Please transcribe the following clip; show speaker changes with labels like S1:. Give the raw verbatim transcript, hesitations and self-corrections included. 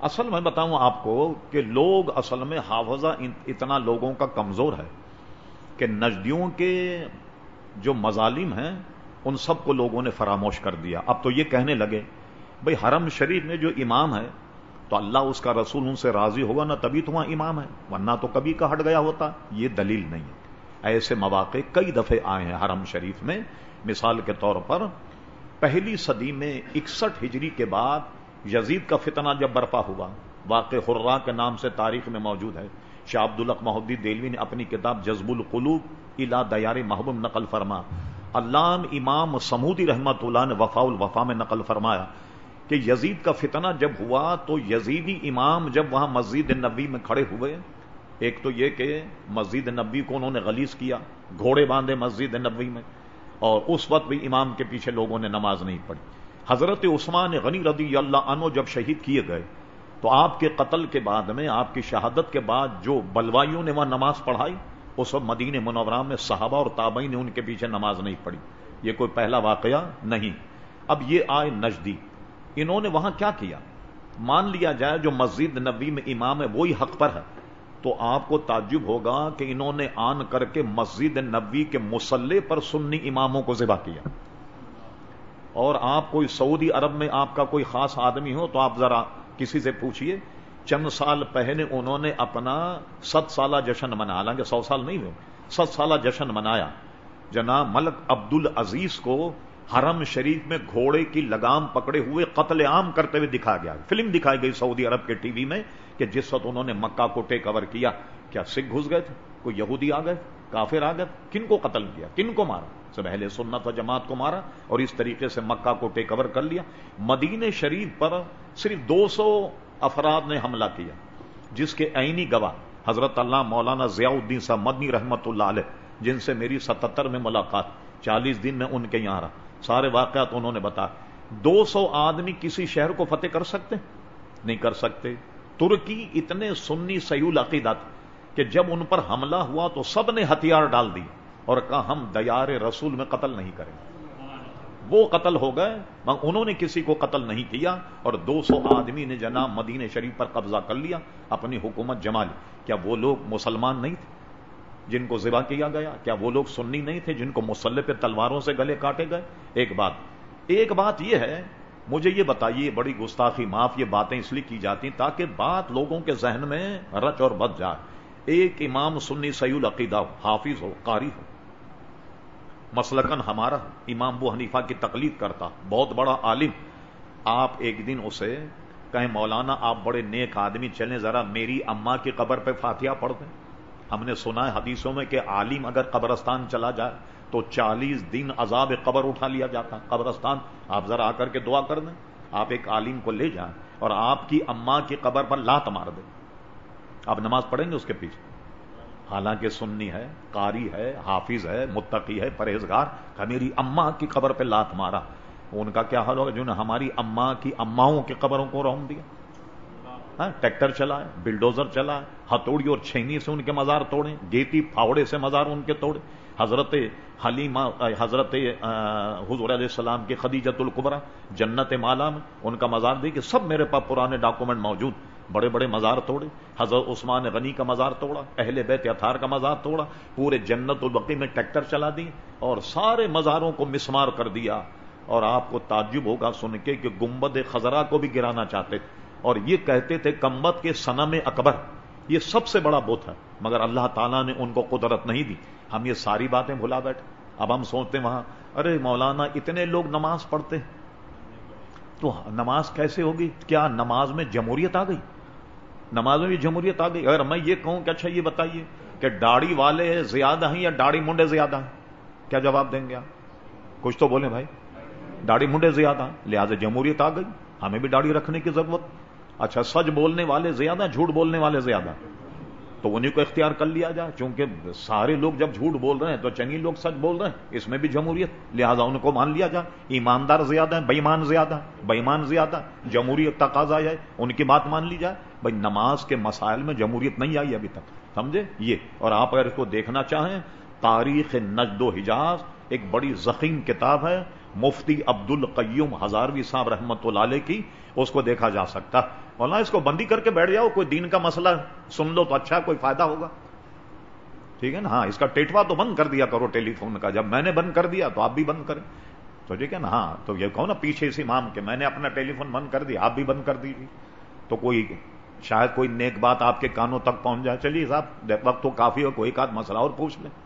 S1: اصل میں بتاؤں آپ کو کہ لوگ اصل میں حافظہ اتنا لوگوں کا کمزور ہے کہ نجدیوں کے جو مظالم ہیں ان سب کو لوگوں نے فراموش کر دیا. اب تو یہ کہنے لگے بھئی حرم شریف میں جو امام ہے تو اللہ اس کا رسول ان سے راضی ہوگا نا تبھی تو وہاں امام ہے, ورنہ تو کبھی کا ہٹ گیا ہوتا. یہ دلیل نہیں ہے. ایسے مواقع کئی دفعے آئے ہیں حرم شریف میں. مثال کے طور پر پہلی صدی میں اکسٹھ ہجری کے بعد یزید کا فتنہ جب برپا ہوا, واقع حرہ کے نام سے تاریخ میں موجود ہے. شاہ عبدالحق محدث دہلوی نے اپنی کتاب جذب القلوب الی دیار محبوب نقل فرما. علام امام سمودی رحمۃ اللہ نے وفاء الوفا میں نقل فرمایا کہ یزید کا فتنہ جب ہوا تو یزیدی امام جب وہاں مسجد نبوی میں کھڑے ہوئے, ایک تو یہ کہ مسجد نبوی کو انہوں نے غلیظ کیا, گھوڑے باندھے مسجد نبوی میں, اور اس وقت بھی امام کے پیچھے لوگوں نے نماز نہیں پڑھی. حضرت عثمان غنی رضی اللہ عنہ جب شہید کیے گئے تو آپ کے قتل کے بعد میں, آپ کی شہادت کے بعد جو بلوائیوں نے وہاں نماز پڑھائی, اس وقت مدینہ منورہ میں صحابہ اور تابعین نے ان کے پیچھے نماز نہیں پڑھی. یہ کوئی پہلا واقعہ نہیں. اب یہ آئے نجدی, انہوں نے وہاں کیا کیا؟ مان لیا جائے جو مسجد نبوی میں امام ہے وہی حق پر ہے, تو آپ کو تعجب ہوگا کہ انہوں نے آن کر کے مسجد نبوی کے مصلی پر سنی اماموں کو ذبح کیا. اور آپ کوئی سعودی عرب میں آپ کا کوئی خاص آدمی ہو تو آپ ذرا کسی سے پوچھئے, چند سال پہلے انہوں نے اپنا ست سالہ جشن منایا, حالانکہ سو سال نہیں ہوئے, ست سالہ جشن منایا. جناب ملک عبد العزیز کو حرم شریف میں گھوڑے کی لگام پکڑے ہوئے قتل عام کرتے ہوئے دکھا گیا. فلم دکھائی گئی سعودی عرب کے ٹی وی میں کہ جس وقت انہوں نے مکہ کو ٹیک اوور کیا, کیا سکھ گھس گئے تھے, کوئی یہودی آ گئے, کافر آ گئے, کن کو قتل کیا, کن کو مارا؟ سب اہل سنت و جماعت کو مارا اور اس طریقے سے مکہ کو ٹیک اوور کر لیا. مدینہ شریف پر صرف دو سو افراد نے حملہ کیا, جس کے عینی گواہ حضرت اللہ مولانا ضیاء الدین صاحب مدنی رحمت اللہ علیہ, جن سے میری ستتر میں ملاقات, چالیس دن میں ان کے یہاں رہا, سارے واقعات انہوں نے بتا. دو سو آدمی کسی شہر کو فتح کر سکتے نہیں کر سکتے. ترکی اتنے سنی سیول عقیدت کہ جب ان پر حملہ ہوا تو سب نے ہتھیار ڈال دی اور کہا ہم دیار رسول میں قتل نہیں کریں. وہ قتل ہو گئے, انہوں نے کسی کو قتل نہیں کیا, اور دو سو آدمی نے جناب مدینہ شریف پر قبضہ کر لیا, اپنی حکومت جما لی. کیا وہ لوگ مسلمان نہیں تھے جن کو ذبح کیا گیا؟ کیا وہ لوگ سنی نہیں تھے جن کو مسلح پہ تلواروں سے گلے کاٹے گئے؟ ایک بات ایک بات یہ ہے, مجھے یہ بتائیے, بڑی گستاخی معاف, یہ باتیں اس لیے کی جاتی ہیں تاکہ بات لوگوں کے ذہن میں رچ اور بس جائے. ایک امام سنی سیول عقیدہ ہو, حافظ ہو, قاری ہو, مسلکن ہمارا امام ابو حنیفہ کی تقلید کرتا, بہت بڑا عالم, آپ ایک دن اسے کہیں مولانا آپ بڑے نیک آدمی, چلیں ذرا میری اماں کی قبر پہ فاتحہ پڑھ دیں. ہم نے سنا ہے حدیثوں میں کہ عالم اگر قبرستان چلا جائے تو چالیس دن عذاب قبر اٹھا لیا جاتا. قبرستان آپ ذرا آ کر کے دعا کر دیں, آپ ایک عالم کو لے جائیں اور آپ کی اماں کی قبر پر لات مار دیں, آپ نماز پڑھیں گے اس کے پیچھے؟ حالانکہ سنی ہے, قاری ہے, حافظ ہے, متقی ہے, پرہیزگار, کہ میری اماں کی قبر پہ لات مارا. ان کا کیا حال ہوگا جنہوں نے ہماری اماں کی اماؤں کی قبروں کو رون دیا؟ ٹریکٹر چلائے, بلڈوزر چلائے, ہتھوڑی اور چھینی سے ان کے مزار توڑے, گیتی پھاوڑے سے مزار ان کے توڑے. حضرت حلیمہ, حضرت حضور علیہ السلام کی خدیجۃ الکبریٰ جنت مالا میں ان کا مزار دیکھیے, سب میرے پاس پرانے ڈاکومنٹ موجود. بڑے بڑے مزار توڑے, حضرت عثمان غنی کا مزار توڑا, اہل بیت اطہار کا مزار توڑا, پورے جنت البقیع میں ٹریکٹر چلا دی اور سارے مزاروں کو مسمار کر دیا. اور آپ کو تعجب ہوگا سن کے کہ گنبد خضرا کو بھی گرانا چاہتے تھے, اور یہ کہتے تھے کمبت کے صنم اکبر یہ سب سے بڑا بت ہے, مگر اللہ تعالیٰ نے ان کو قدرت نہیں دی. ہم یہ ساری باتیں بھلا بیٹھے. اب ہم سوچتے وہاں, ارے مولانا اتنے لوگ نماز پڑھتے تو نماز کیسے ہوگی؟ کیا نماز میں جمہوریت آ گئی؟ نماز میں بھی جمہوریت آ گئی. اگر میں یہ کہوں کہ اچھا یہ بتائیے کہ داڑھی والے زیادہ ہیں یا داڑھی منڈے زیادہ ہیں, کیا جواب دیں گے آپ؟ کچھ تو بولیں بھائی. داڑھی منڈے زیادہ ہیں, لہٰذا جمہوریت آ گئی, ہمیں بھی داڑھی رکھنے کی ضرورت. اچھا سچ بولنے والے زیادہ, جھوٹ بولنے والے زیادہ, تو انہیں کو اختیار کر لیا جائے, چونکہ سارے لوگ جب جھوٹ بول رہے ہیں تو چند لوگ سچ بول رہے ہیں, اس میں بھی جمہوریت, لہذا ان کو مان لیا جائے. ایماندار زیادہ ہیں, بے ایمان زیادہ, بے ایمان زیادہ, جمہوریت تقاضا ہے, ان کی بات مان لی جائے. بھائی نماز کے مسائل میں جمہوریت نہیں آئی ابھی تک, سمجھے یہ. اور آپ اگر اس کو دیکھنا چاہیں, تاریخ نجد و حجاز ایک بڑی ضخیم کتاب ہے, مفتی عبد القیوم ہزاروی صاحب رحمت اللہ علیہ کی، اس کو دیکھا جا سکتا۔ مولانا اس کو بندی کر کے بیٹھ جاؤ، کوئی دین کا مسئلہ سن لو تو اچھا، کوئی فائدہ ہوگا، ٹھیک ہے نا؟ ہاں، اس کا ٹیٹوا تو بند کر دیا کرو ٹیلی فون کا، جب میں نے بند کر دیا تو آپ بھی بند کریں، تو ٹھیک ہے نا؟ ہاں، تو یہ کہو نا پیچھے اس امام کے میں نے اپنا ٹیلی فون بند کر دیا، آپ بھی بند کر دیجیے، تو کوئی شاید کوئی نیک بات آپ کے کانوں تک پہنچ جائے۔ چلیے صاحب، وقت تو کافی ہو، کوئی ایک آدھ مسئلہ اور پوچھ لیں۔